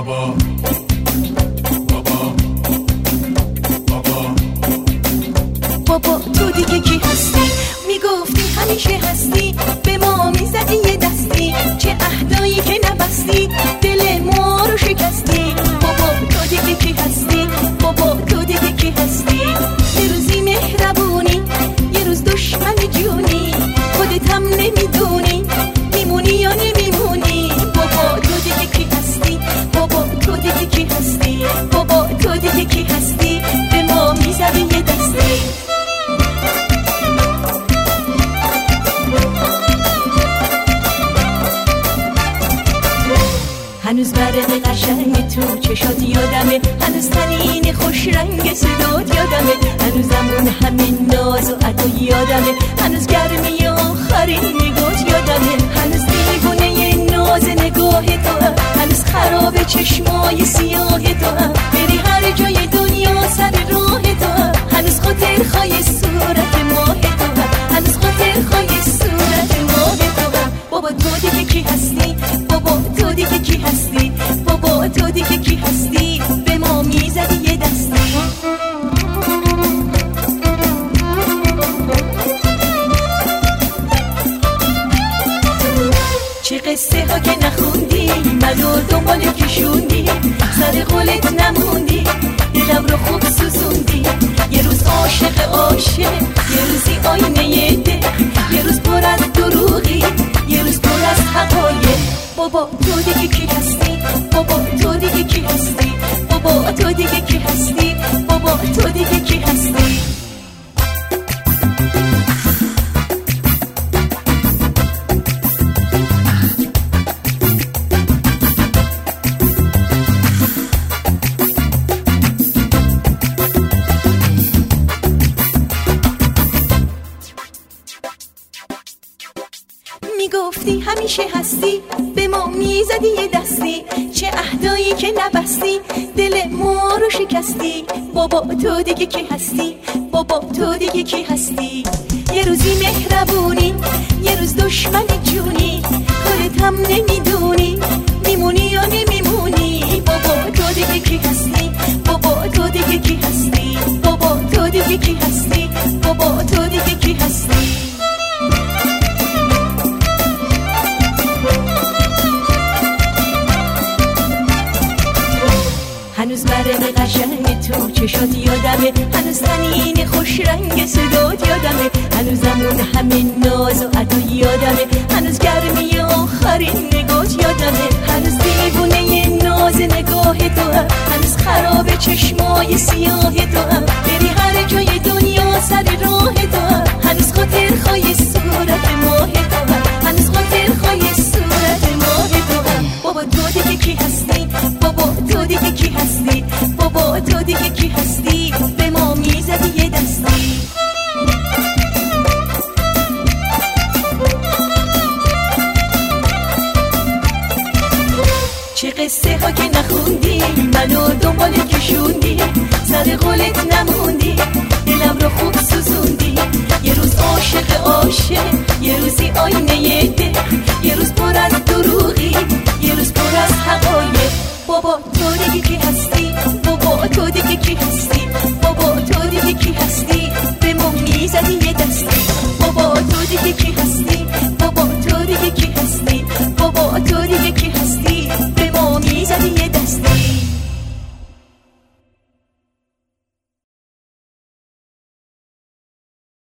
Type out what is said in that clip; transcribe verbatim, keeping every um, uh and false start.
بابا بابا بابا بابا تو دیگه کی هستی؟ میگفتی همیشه هستی، به ما میزدی یه دستی، چه عهدایی که نبستی، دل ما رو شکستی. بابا تو دیگه کی هستی؟ بابا تو دیگه کی هستی؟ یه روزی مهربونی، یه روز دشمن جونی، خودت هم نمیدونی میمونی یا نمیمونی. بابا تو دیگه کی هستی؟ بابا تو دیگه کی هستی؟ بابا تو دیگه کی هستی؟ به ما میزدی یه دستی. هنوز برق قشنگ تو چشات یادمه، هنوز تنین خوش رنگ صدات یادمه، هنوزم اون همین ناز و ادا یادمه، هنوز گرمی آخرین نگات یادمه، هنوز دیوونه ناز نگاه تو هم، هنوز خراب چشمای سیاه تو هم، بری هر جای دنیا سر راه تو هم، هنوز خاطر خواهی صورت ماه تو هم، هنوز خاطر خواهی صورت ماه تو هم. بابا تو دیگه کی هستی؟ بابا تو دیگه کی هستی؟ بابا تو دیگه کی هستی؟ به ما میزدی یه دستی. چه قصه ها که نخوندی، منو دنبال کشوندی، سر قولت نموندی، دلم رو خوب سوزوندی. یه روز عاشق عاشق، یه روزی آینه ده، یه روز پر از دروغی، یه روز پر از حقایق. بابا تو دیگه کی هستی؟ بابا تو دیگه کی هستی؟ بابا تو دیگه کی هستی؟ بابا تو دیگه کی هستی؟ میگفتی همیشه هستی، به ما میزدی یه دستی، چه عهدایی که نبستی، دل ما رو شکستی. بابا تو دیگه کی هستی؟ بابا تو دیگه کی هستی؟ یه روزی مهربونی، یه روز دشمن جونی، خودت هم نمیدونی میمونی یا نمیمونی. بابا تو دیگه کی هستی؟ بابا تو دیگه کی هستی؟ بابا تو دیگه کی هستی؟ بابا تو دیگه کی هستی؟ هنوز برق قشنگ تو چشات یادمه، هنوز تنین خوش رنگ صدات یادمه، هنوزم اون همین ناز و ادا یادمه، هنوز گرمی آخرین نگات یادمه، هنوز دیوونه ناز نگاه تو هم، هنوز خراب چشمای سیاه تو هم، بری هر جای دنیا سر راه تو هم، هنوز خاطر خواهی صورت ماه تو هم، هنوز خاطر خواهی صورت ماه تو هم. بابا تو دیگه کی هستی؟ بابا تو دیگه کی هستی؟ بابا تو دیگه کی هستی؟ به ما میزدی یه دستی. چه قصه ها که نخوندی، منو دنبال کشوندی، سر قولت نموندی، دلم رو خوب سوزوندی. یه روز عاشق عاشق، یه روزی آینه ده، یه روز پر از دروغی، یه روز پر از حقایق. بابا تو دیگه کی هستی؟